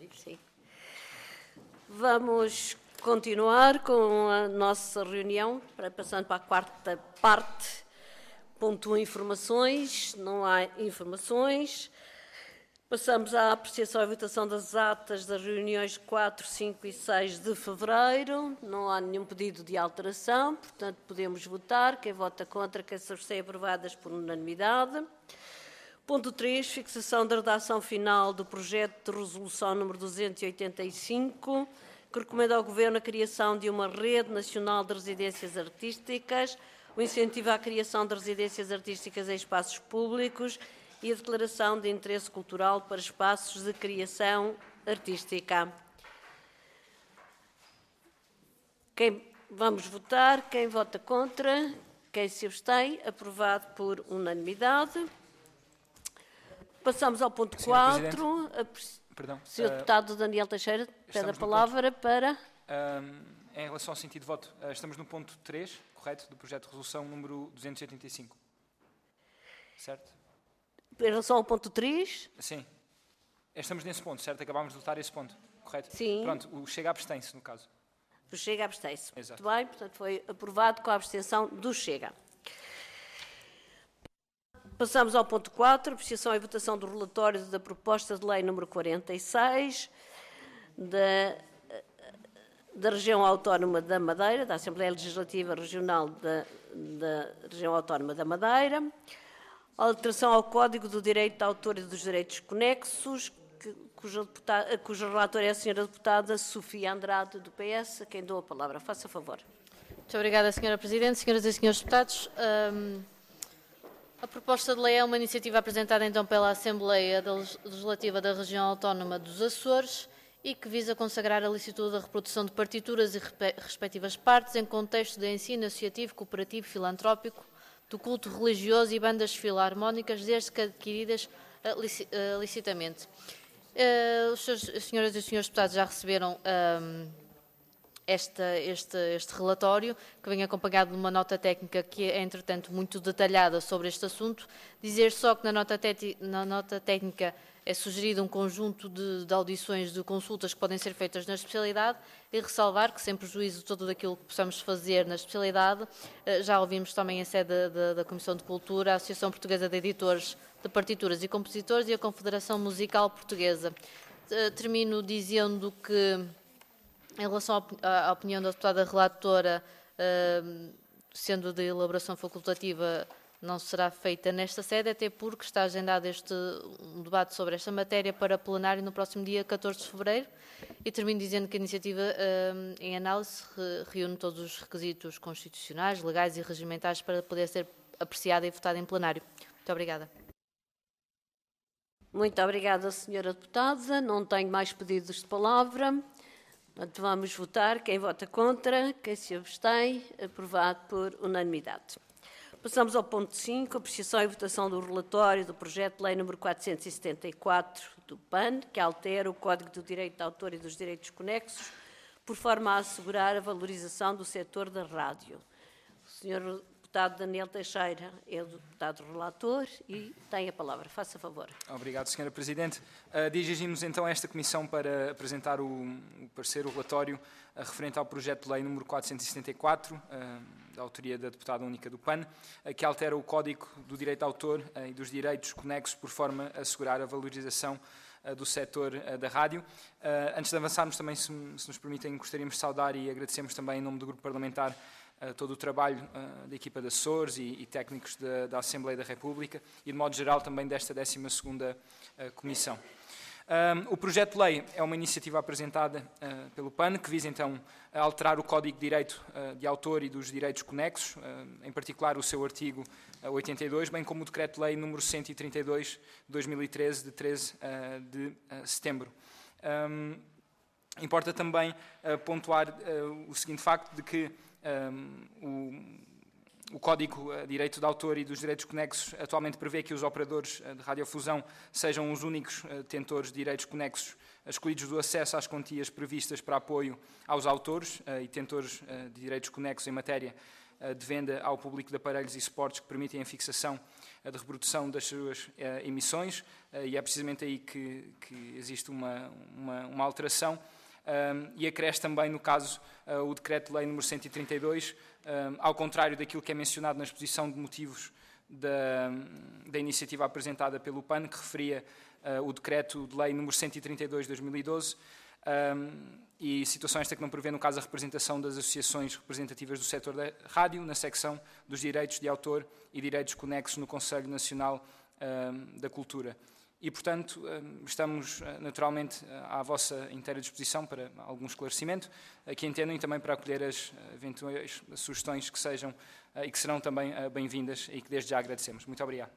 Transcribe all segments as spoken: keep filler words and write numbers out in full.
Sim. Vamos continuar com a nossa reunião, passando para a quarta parte. Ponto um, informações. Não há informações. Passamos à apreciação e votação das atas das reuniões quatro, cinco e seis de fevereiro. Não há nenhum pedido de alteração, portanto, podemos votar. Quem vota contra, quem se abstém, aprovadas por unanimidade. Ponto três, fixação da redação final do projeto de resolução número duzentos e oitenta e cinco, que recomenda ao Governo a criação de uma rede nacional de residências artísticas, o incentivo à criação de residências artísticas em espaços públicos e a declaração de interesse cultural para espaços de criação artística. Quem, vamos votar. Quem vota contra? Quem se abstém? Aprovado por unanimidade. Passamos ao ponto quatro. Perdão. senhor Deputado Daniel Teixeira, pede a palavra para... Um, em relação ao sentido de voto, uh, estamos no ponto três, correto, do projeto de resolução número duzentos e oitenta e cinco. Certo? Em relação ao ponto três? Sim. Estamos nesse ponto, certo? Acabámos de votar esse ponto, correto? Sim. Pronto, o Chega abstém-se, no caso. O Chega abstém-se. Exato. Muito bem, portanto foi aprovado com a abstenção do Chega. Passamos ao ponto quatro, apreciação e votação do relatório da proposta de lei número quarenta e seis da, da Região Autónoma da Madeira, da Assembleia Legislativa Regional da, da Região Autónoma da Madeira, alteração ao Código do Direito de Autor e dos Direitos Conexos, que, cujo, deputado, cujo relator é a senhora deputada Sofia Andrade, do P S, a quem dou a palavra. Faça favor. Muito obrigada, senhora Presidente. Senhoras e senhores deputados, um, a proposta de lei é uma iniciativa apresentada então pela Assembleia Legislativa da Região Autónoma dos Açores e que visa consagrar a licitude da reprodução de partituras e respectivas partes em contexto de ensino associativo, cooperativo, filantrópico, do culto religioso e bandas filarmónicas, desde que adquiridas uh, licitamente. Uh, os seus, as senhoras e os senhores deputados já receberam um, esta, este, este relatório, que vem acompanhado de uma nota técnica que é, entretanto, muito detalhada sobre este assunto. Dizer só que na nota, na nota técnica é sugerido um conjunto de, de audições, de consultas que podem ser feitas na especialidade e ressalvar que, sem prejuízo de tudo aquilo que possamos fazer na especialidade, já ouvimos também em sede da, da, da Comissão de Cultura, a Associação Portuguesa de Editores de Partituras e Compositores e a Confederação Musical Portuguesa. Termino dizendo que, em relação à opinião da deputada relatora, sendo de elaboração facultativa, não será feita nesta sede, até porque está agendado este, um debate sobre esta matéria para plenário no próximo dia catorze de fevereiro. E termino dizendo que a iniciativa um, em análise reúne todos os requisitos constitucionais, legais e regimentais para poder ser apreciada e votada em plenário. Muito obrigada. Muito obrigada, senhora deputada. Não tenho mais pedidos de palavra. Portanto, vamos votar. Quem vota contra, quem se abstém, aprovado por unanimidade. Passamos ao ponto cinco, apreciação e votação do relatório do projeto de lei número quatrocentos e setenta e quatro do P A N, que altera o Código do Direito de Autor e dos Direitos Conexos, por forma a assegurar a valorização do setor da rádio. O senhor deputado Daniel Teixeira é o deputado relator e tem a palavra. Faça favor. Obrigado, senhora Presidente. Uh, dirigimos então a esta comissão para apresentar o, o parecer, o relatório, uh, referente ao projeto de lei número quatrocentos e setenta e quatro, uh, da autoria da deputada única do P A N, uh, que altera o Código do Direito de Autor uh, e dos Direitos Conexos por forma a assegurar a valorização uh, do setor uh, da rádio. Uh, antes de avançarmos também, se, se nos permitem, gostaríamos de saudar e agradecemos também em nome do Grupo Parlamentar Uh, todo o trabalho uh, da equipa de Açores e, e técnicos da, da Assembleia da República e, de modo geral, também desta décima segunda uh, Comissão. Um, o projeto de lei é uma iniciativa apresentada uh, pelo P A N, que visa, então, a alterar o Código de Direito uh, de Autor e dos Direitos Conexos, uh, em particular o seu artigo uh, oitenta e dois, bem como o Decreto-Lei número cento e trinta e dois de dois mil e treze, de treze uh, de uh, setembro. Um, importa também uh, pontuar uh, o seguinte facto de que Um, o, o Código de Direito de Autor e dos Direitos Conexos atualmente prevê que os operadores de radiofusão sejam os únicos detentores de direitos conexos escolhidos do acesso às quantias previstas para apoio aos autores e detentores de direitos conexos em matéria de venda ao público de aparelhos e suportes que permitem a fixação de reprodução das suas emissões, e é precisamente aí que, que existe uma, uma, uma alteração. Um, e acresce também, no caso, uh, o Decreto-Lei número cento e trinta e dois, um, ao contrário daquilo que é mencionado na exposição de motivos da, da iniciativa apresentada pelo P A N, que referia uh, o Decreto-Lei número cento e trinta e dois de dois mil e doze, um, e situação esta que não prevê, no caso, a representação das associações representativas do setor da rádio, na secção dos direitos de autor e direitos conexos no Conselho Nacional um, da Cultura. E, portanto, estamos naturalmente à vossa inteira disposição para algum esclarecimento, que entendam, e também para acolher as eventuais sugestões que sejam e que serão também bem-vindas e que desde já agradecemos. Muito obrigado.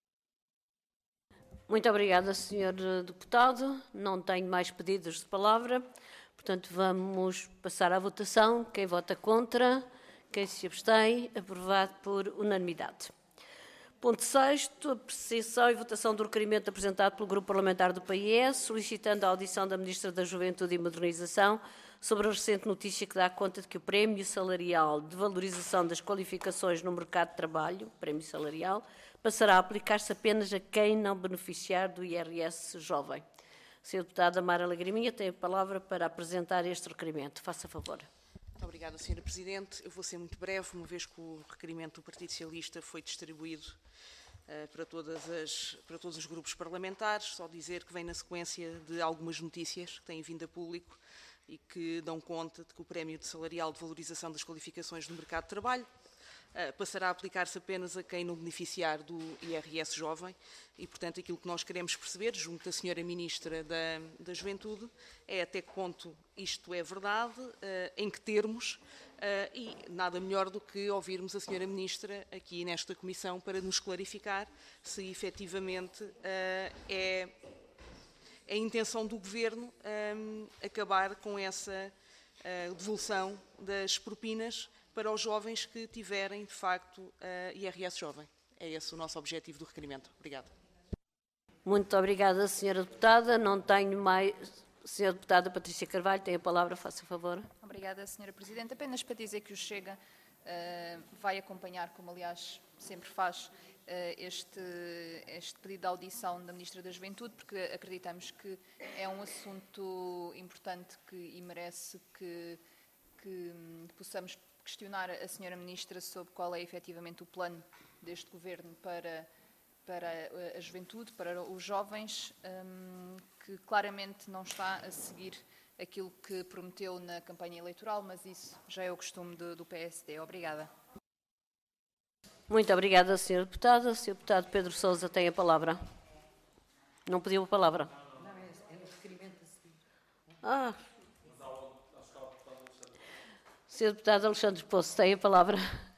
Muito obrigada, senhor Deputado. Não tenho mais pedidos de palavra, portanto vamos passar à votação. Quem vota contra, quem se abstém, aprovado por unanimidade. Ponto sexto, apreciação e votação do requerimento apresentado pelo Grupo Parlamentar do P I S, solicitando a audição da Ministra da Juventude e Modernização sobre a recente notícia que dá conta de que o Prémio Salarial de Valorização das Qualificações no Mercado de Trabalho, Prémio Salarial, passará a aplicar-se apenas a quem não beneficiar do I R S jovem. senhora Deputada Mara Lagriminha tem a palavra para apresentar este requerimento. Faça favor. Muito obrigada, senhora Presidente. Eu vou ser muito breve, uma vez que o requerimento do Partido Socialista foi distribuído uh, para, todas as, para todos os grupos parlamentares. Só dizer que vem na sequência de algumas notícias que têm vindo a público e que dão conta de que o Prémio de Salarial de Valorização das Qualificações no Mercado de Trabalho uh, passará a aplicar-se apenas a quem não beneficiar do I R S jovem e, portanto, aquilo que nós queremos perceber, junto da senhora Ministra da, da Juventude, é até que ponto isto é verdade, uh, em que termos, uh, e nada melhor do que ouvirmos a senhora Ministra aqui nesta Comissão para nos clarificar se efetivamente uh, é a intenção do Governo um, acabar com essa uh, devolução das propinas para os jovens que tiverem, de facto, uh, I R S jovem. É esse o nosso objetivo do requerimento. Obrigada. Muito obrigada, senhora Deputada. Não tenho mais... senhora Deputada Patrícia Carvalho, tem a palavra, faça favor. Obrigada, senhora Presidente. Apenas para dizer que o Chega uh, vai acompanhar, como aliás sempre faz, uh, este, este pedido de audição da Ministra da Juventude, porque acreditamos que é um assunto importante que, e merece que, que um, possamos questionar a senhora Ministra sobre qual é efetivamente o plano deste Governo para, para a juventude, para os jovens, um, que claramente não está a seguir aquilo que prometeu na campanha eleitoral, mas isso já é o costume do, do P S D. Obrigada. Muito obrigada, senhora Deputada. senhor Deputado Pedro Sousa tem a palavra. Não pediu a palavra? Não, é no requerimento a seguir. Ah. senhor Deputado Alexandre Poço tem a palavra.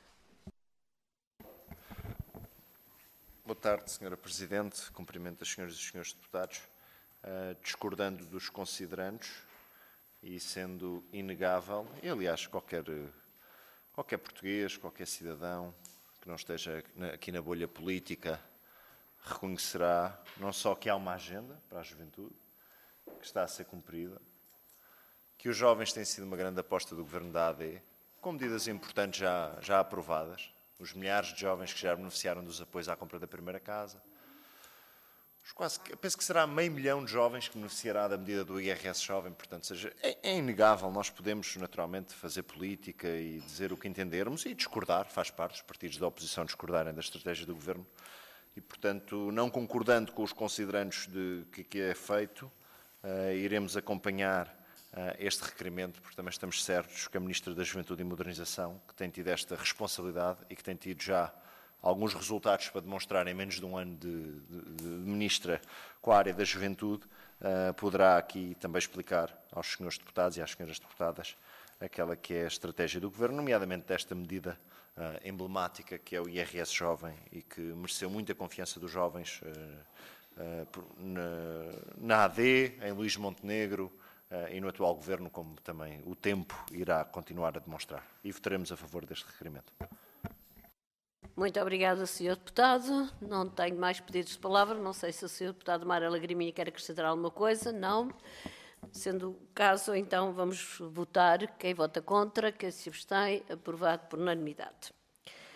Boa tarde, senhora Presidente. Cumprimento as senhoras e os senhores deputados. Uh, discordando dos considerandos e sendo inegável, e aliás qualquer, qualquer português, qualquer cidadão que não esteja aqui na bolha política reconhecerá não só que há uma agenda para a juventude, que está a ser cumprida, que os jovens têm sido uma grande aposta do Governo da A D, com medidas importantes já, já aprovadas, os milhares de jovens que já beneficiaram dos apoios à compra da primeira casa, quase, penso que será meio milhão de jovens que beneficiará da medida do I R S jovem, portanto, seja, é, é inegável, nós podemos naturalmente fazer política e dizer o que entendermos e discordar, faz parte, os partidos da oposição discordarem da estratégia do Governo e, portanto, não concordando com os considerandos de que, que é feito, uh, iremos acompanhar uh, este requerimento, porque também estamos certos que a Ministra da Juventude e Modernização, que tem tido esta responsabilidade e que tem tido já alguns resultados para demonstrar em menos de um ano de, de, de ministra com a área da juventude, uh, poderá aqui também explicar aos senhores deputados e às senhoras deputadas aquela que é a estratégia do Governo, nomeadamente desta medida uh, emblemática que é o I R S jovem e que mereceu muita confiança dos jovens uh, uh, na, na A D, em Luís Montenegro uh, e no atual Governo, como também o tempo irá continuar a demonstrar. E votaremos a favor deste requerimento. Muito obrigada, senhor Deputado. Não tenho mais pedidos de palavra. Não sei se o senhor Deputado Mara Lagriminha quer acrescentar alguma coisa. Não. Sendo o caso, então, vamos votar. Quem vota contra, quem se abstém, aprovado por unanimidade.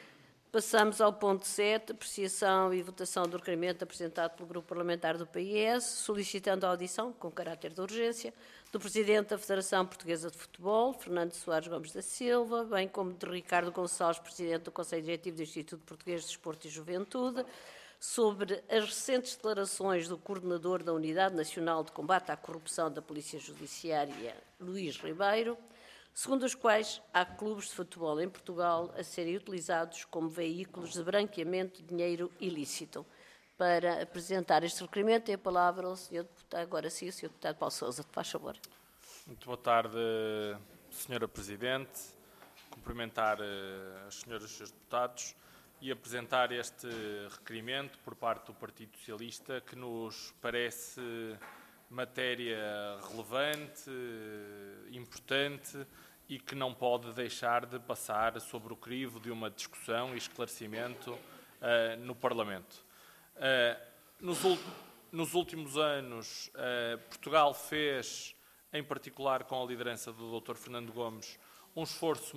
Passamos ao ponto sete, apreciação e votação do requerimento apresentado pelo Grupo Parlamentar do P S, solicitando a audição, com caráter de urgência, do Presidente da Federação Portuguesa de Futebol, Fernando Soares Gomes da Silva, bem como de Ricardo Gonçalves, Presidente do Conselho Diretivo do Instituto Português de Desporto e Juventude, sobre as recentes declarações do Coordenador da Unidade Nacional de Combate à Corrupção da Polícia Judiciária, Luís Ribeiro, segundo os quais há clubes de futebol em Portugal a serem utilizados como veículos de branqueamento de dinheiro ilícito. Para apresentar este requerimento, tem a palavra o senhor Deputado, agora sim, o senhor Deputado Paulo Sousa, faz favor. Muito boa tarde, senhora Presidente. Cumprimentar as senhoras e os senhores deputados e apresentar este requerimento por parte do Partido Socialista, que nos parece matéria relevante, importante e que não pode deixar de passar sobre o crivo de uma discussão e esclarecimento uh, no Parlamento. Uh, nos, nos últimos anos, uh, Portugal fez, em particular com a liderança do doutor Fernando Gomes, um esforço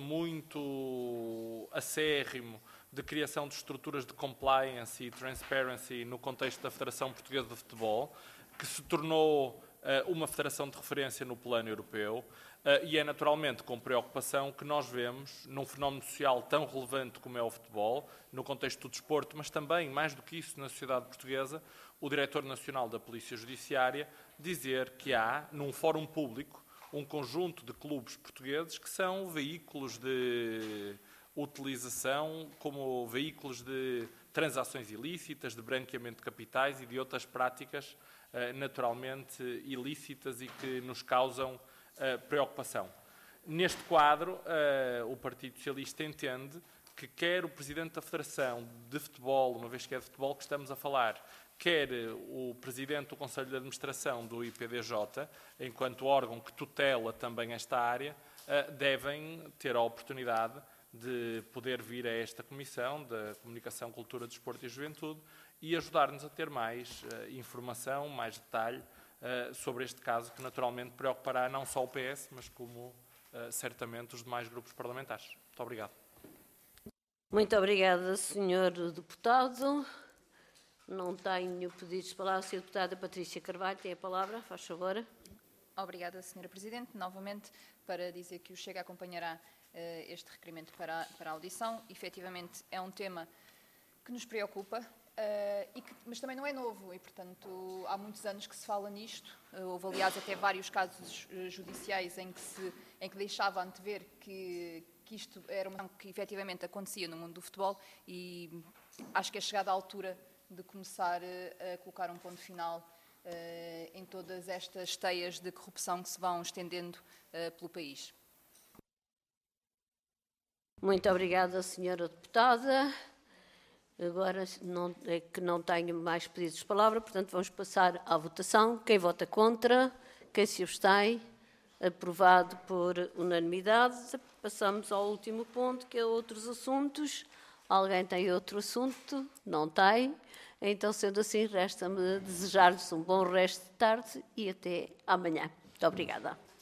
muito acérrimo de criação de estruturas de compliance e transparency no contexto da Federação Portuguesa de Futebol, que se tornou uh, uma federação de referência no plano europeu, uh, e é naturalmente com preocupação que nós vemos, num fenómeno social tão relevante como é o futebol, no contexto do desporto, mas também, mais do que isso, na sociedade portuguesa, o Diretor Nacional da Polícia Judiciária dizer que há, num fórum público, um conjunto de clubes portugueses que são veículos de utilização, como veículos de transações ilícitas, de branqueamento de capitais e de outras práticas naturalmente ilícitas e que nos causam uh, preocupação. Neste quadro, uh, o Partido Socialista entende que quer o Presidente da Federação de Futebol, uma vez que é de futebol que estamos a falar, quer o Presidente do Conselho de Administração do I P D J, enquanto órgão que tutela também esta área, uh, devem ter a oportunidade de poder vir a esta Comissão da Comunicação, Cultura, Desporto e Juventude e ajudar-nos a ter mais uh, informação, mais detalhe uh, sobre este caso, que naturalmente preocupará não só o P S, mas como uh, certamente os demais grupos parlamentares. Muito obrigado. Muito obrigada, senhor Deputado. Não tenho pedidos de palavra. senhora Deputada Patrícia Carvalho, tem a palavra, faz favor. Obrigada, senhora Presidente. Novamente, para dizer que o Chega acompanhará uh, este requerimento para, para a audição. Efetivamente, é um tema que nos preocupa. Uh, e que, mas também não é novo e, portanto, há muitos anos que se fala nisto. Uh, houve, aliás, até vários casos uh, judiciais em que, se, em que deixava antever que, que isto era uma que efetivamente acontecia no mundo do futebol e acho que é chegada a altura de começar uh, a colocar um ponto final uh, em todas estas teias de corrupção que se vão estendendo uh, pelo país. Muito obrigada, senhora Deputada. Agora não, é que não tenho mais pedidos de palavra, portanto vamos passar à votação. Quem vota contra? Quem se abstém? Aprovado por unanimidade. Passamos ao último ponto, que é outros assuntos. Alguém tem outro assunto? Não tem. Então, sendo assim, resta-me desejar-lhes um bom resto de tarde e até amanhã. Muito obrigada.